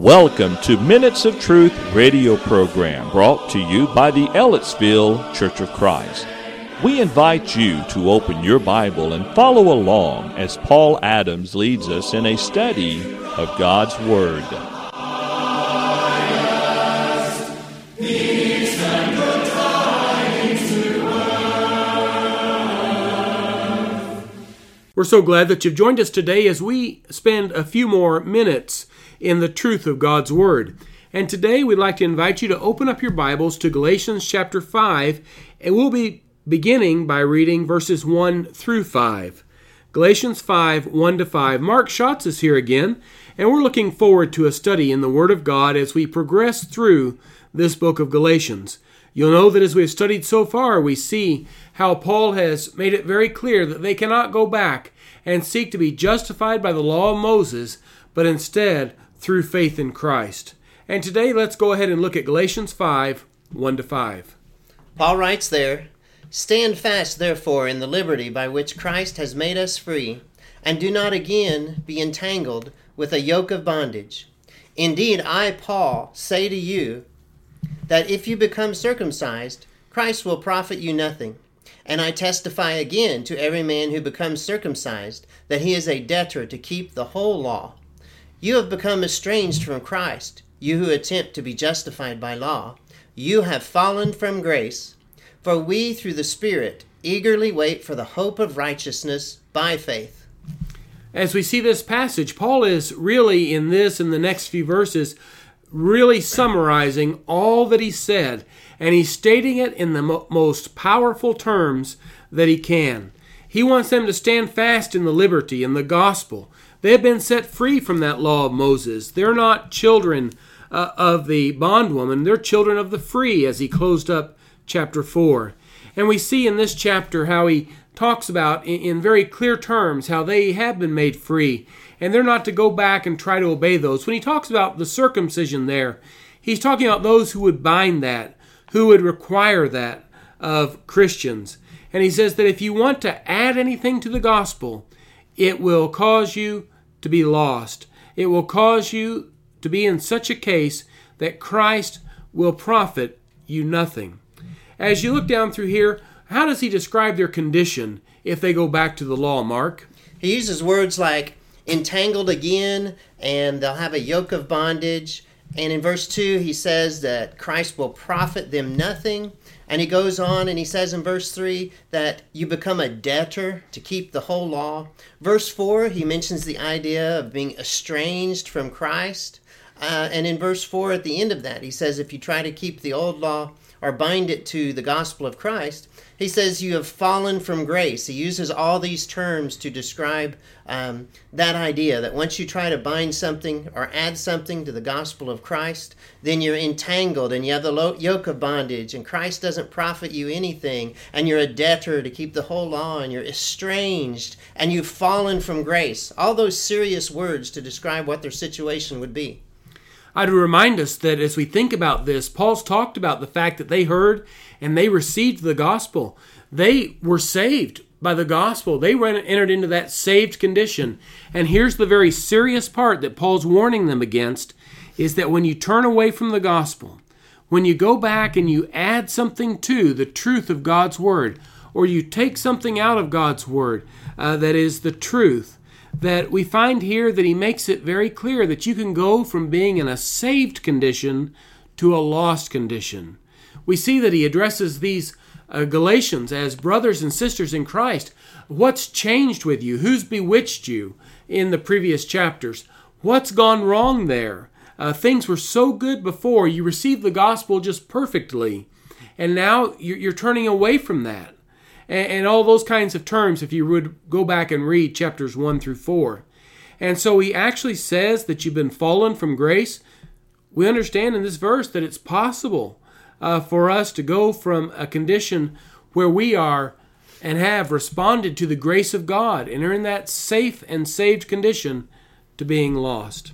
Welcome to Minutes of Truth radio program brought to you by the Ellettsville Church of Christ. We invite you to open your Bible and follow along as Paul Adams leads us in a study of God's Word. We're so glad that you've joined us today as we spend a few more minutes in the truth of God's Word. And today we'd like to invite you to open up your Bibles to Galatians chapter 5, and we'll be beginning by reading verses 1 through 5. Galatians 5, 1 to 5. Mark Schatz is here again, and we're looking forward to a study in the Word of God as we progress through this book of Galatians. You'll know that as we've studied so far, we see how Paul has made it very clear that they cannot go back and seek to be justified by the law of Moses, but instead through faith in Christ. And today, let's go ahead and look at Galatians 5, 1 to 5. Paul writes there, "Stand fast, therefore, in the liberty by which Christ has made us free, and do not again be entangled with a yoke of bondage. Indeed, I, Paul, say to you that if you become circumcised, Christ will profit you nothing. And I testify again to every man who becomes circumcised that he is a debtor to keep the whole law. You have become estranged from Christ, you who attempt to be justified by law. You have fallen from grace. For we, through the Spirit, eagerly wait for the hope of righteousness by faith." As we see this passage, Paul is really in the next few verses, really summarizing all that he said, and he's stating it in the most powerful terms that he can. He wants them to stand fast in the liberty and the gospel. They have been set free from that law of Moses. They're not children of the bondwoman. They're children of the free, as he closed up chapter 4. And we see in this chapter how he talks about, in very clear terms, how they have been made free. And they're not to go back and try to obey those. When he talks about the circumcision there, he's talking about those who would bind that, who would require that of Christians. And he says that if you want to add anything to the gospel, it will cause you to be lost. It will cause you to be in such a case that Christ will profit you nothing. As you look down through here, how does he describe their condition if they go back to the law, Mark? He uses words like entangled again, and they'll have a yoke of bondage. And in verse 2, he says that Christ will profit them nothing. And he goes on and he says in verse 3 that you become a debtor to keep the whole law. Verse 4, he mentions the idea of being estranged from Christ. And in verse 4, at the end of that, he says if you try to keep the old law or bind it to the gospel of Christ, he says you have fallen from grace. He uses all these terms to describe that idea that once you try to bind something or add something to the gospel of Christ, then you're entangled and you have the yoke of bondage, and Christ doesn't profit you anything, and you're a debtor to keep the whole law, and you're estranged, and you've fallen from grace. All those serious words to describe what their situation would be. I'd remind us that as we think about this, Paul's talked about the fact that they heard and they received the gospel. They were saved by the gospel. They entered into that saved condition. And here's the very serious part that Paul's warning them against, is that when you turn away from the gospel, when you go back and you add something to the truth of God's word, or you take something out of God's word that is the truth, that we find here that he makes it very clear that you can go from being in a saved condition to a lost condition. We see that he addresses these Galatians as brothers and sisters in Christ. What's changed with you? Who's bewitched you in the previous chapters? What's gone wrong there? Things were so good before. You received the gospel just perfectly. And now you're turning away from that. And all those kinds of terms, if you would go back and read chapters 1 through 4. And so he actually says that you've been fallen from grace. We understand in this verse that it's possible for us to go from a condition where we are and have responded to the grace of God and are in that safe and saved condition to being lost.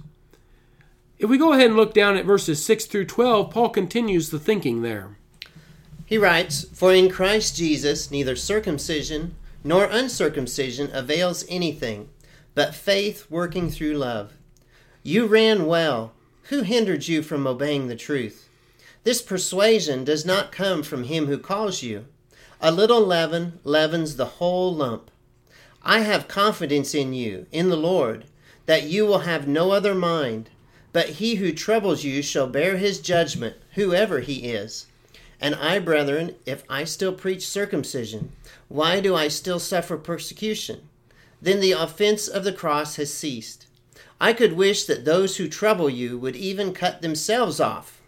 If we go ahead and look down at verses 6 through 12, Paul continues the thinking there. He writes, "For in Christ Jesus neither circumcision nor uncircumcision avails anything, but faith working through love. You ran well. Who hindered you from obeying the truth? This persuasion does not come from him who calls you. A little leaven leavens the whole lump. I have confidence in you, in the Lord, that you will have no other mind, but he who troubles you shall bear his judgment, whoever he is. And I, brethren, if I still preach circumcision, why do I still suffer persecution? Then the offense of the cross has ceased. I could wish that those who trouble you would even cut themselves off.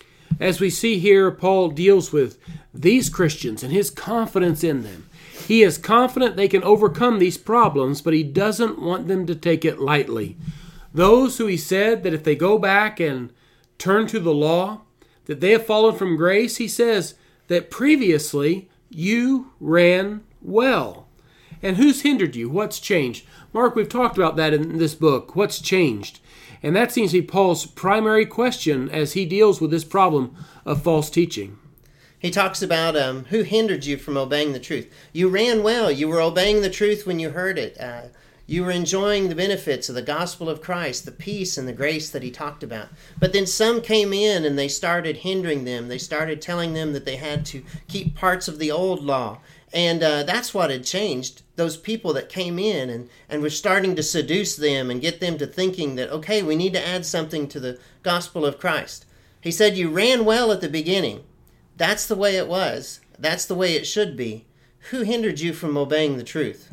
As we see here, Paul deals with these Christians and his confidence in them. He is confident they can overcome these problems, but he doesn't want them to take it lightly. Those who he said that if they go back and turn to the law, that they have fallen from grace, he says that previously you ran well. And who's hindered you? What's changed? Mark, we've talked about that in this book. What's changed? And that seems to be Paul's primary question as he deals with this problem of false teaching. He talks about who hindered you from obeying the truth. You ran well. You were obeying the truth when you heard it. You were enjoying the benefits of the gospel of Christ, the peace and the grace that he talked about. But then some came in and they started hindering them. They started telling them that they had to keep parts of the old law. And that's what had changed. Those people that came in and were starting to seduce them and get them to thinking that, okay, we need to add something to the gospel of Christ. He said, you ran well at the beginning. That's the way it was. That's the way it should be. Who hindered you from obeying the truth?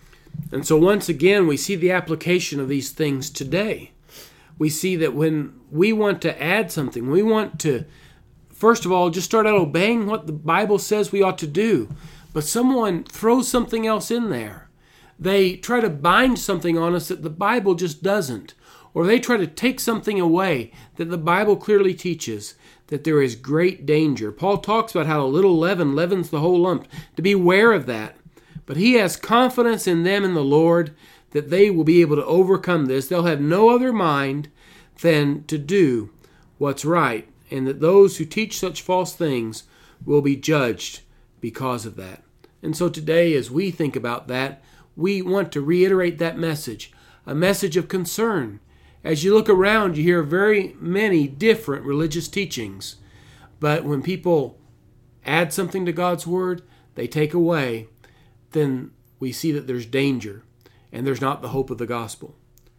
And so once again, we see the application of these things today. We see that when we want to add something, we want to, first of all, just start out obeying what the Bible says we ought to do. But someone throws something else in there. They try to bind something on us that the Bible just doesn't. Or they try to take something away that the Bible clearly teaches, that there is great danger. Paul talks about how a little leaven leavens the whole lump, to be aware of that. But he has confidence in them in the Lord that they will be able to overcome this. They'll have no other mind than to do what's right, and that those who teach such false things will be judged because of that. And so today, as we think about that, we want to reiterate that message, a message of concern. As you look around, you hear very many different religious teachings. But when people add something to God's Word, they take away, then we see that there's danger and there's not the hope of the gospel.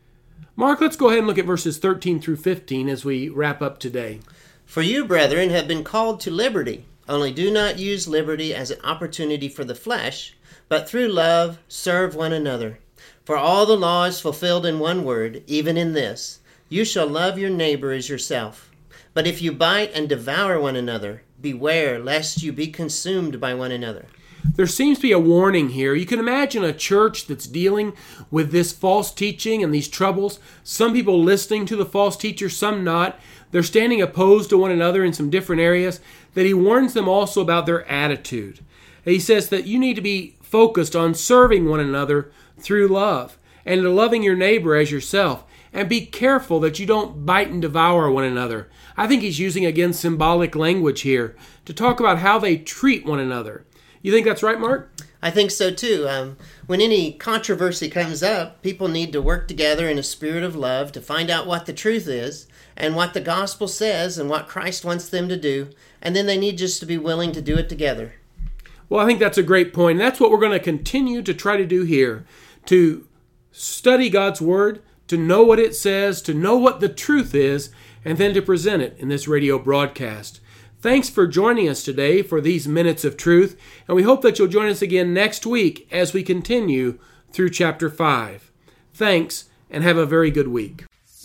Mark, let's go ahead and look at verses 13 through 15 as we wrap up today. For you, brethren, have been called to liberty. Only do not use liberty as an opportunity for the flesh, but through love serve one another. For all the law is fulfilled in one word, even in this, you shall love your neighbor as yourself. But if you bite and devour one another, beware lest you be consumed by one another. There seems to be a warning here. You can imagine a church that's dealing with this false teaching and these troubles. Some people listening to the false teacher, some not. They're standing opposed to one another in some different areas. That he warns them also about their attitude. He says that you need to be focused on serving one another through love and loving your neighbor as yourself. And be careful that you don't bite and devour one another. I think he's using, again, symbolic language here to talk about how they treat one another. You think that's right, Mark? I think so too. When any controversy comes up, people need to work together in a spirit of love to find out what the truth is and what the gospel says and what Christ wants them to do. And then they need just to be willing to do it together. Well, I think that's a great point. And that's what we're going to continue to try to do here. To study God's Word, to know what it says, to know what the truth is, and then to present it in this radio broadcast. Thanks for joining us today for these Minutes of Truth, and we hope that you'll join us again next week as we continue through chapter 5. Thanks, and have a very good week.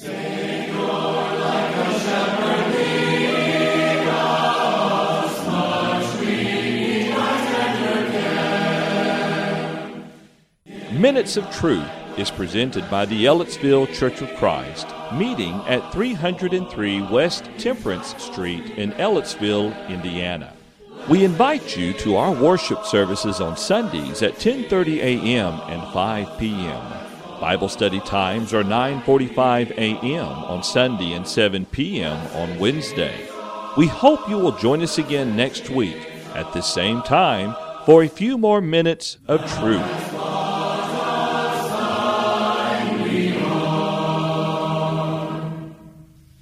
Minutes of Truth is presented by the Ellettsville Church of Christ, meeting at 303 West Temperance Street in Ellettsville, Indiana. We invite you to our worship services on Sundays at 10:30 a.m. and 5 p.m. Bible study times are 9:45 a.m. on Sunday and 7 p.m. on Wednesday. We hope you will join us again next week at the same time for a few more minutes of truth.